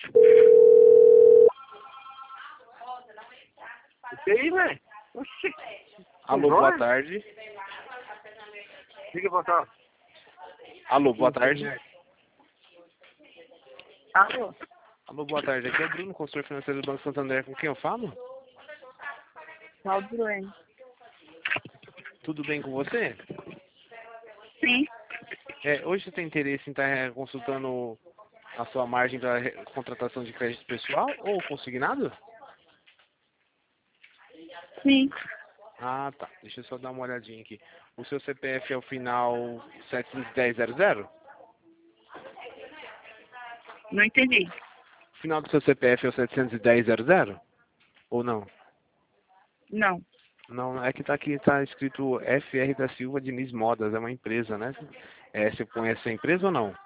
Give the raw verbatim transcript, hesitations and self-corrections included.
E aí, velho? Oxi. Alô, boa tarde. Liga, boa tarde. Alô, boa tarde. Alô? Alô, boa tarde. Aqui é o Bruno, consultor financeiro do Banco Santander. Com quem eu falo? Cláudio Duane. Tudo bem com você? Sim. É, hoje você tem interesse em estar consultando a sua margem para contratação de crédito pessoal ou consignado? Sim. Ah, tá. Deixa eu só dar uma olhadinha aqui. O seu C P F é o final sete um zero zero zero? Não entendi. O final do seu C P F é o sete um zero zero zero? Ou não? Não. Não, é que tá aqui, tá escrito F R da Silva Diniz Modas, é uma empresa, né? É, você conhece a empresa ou não?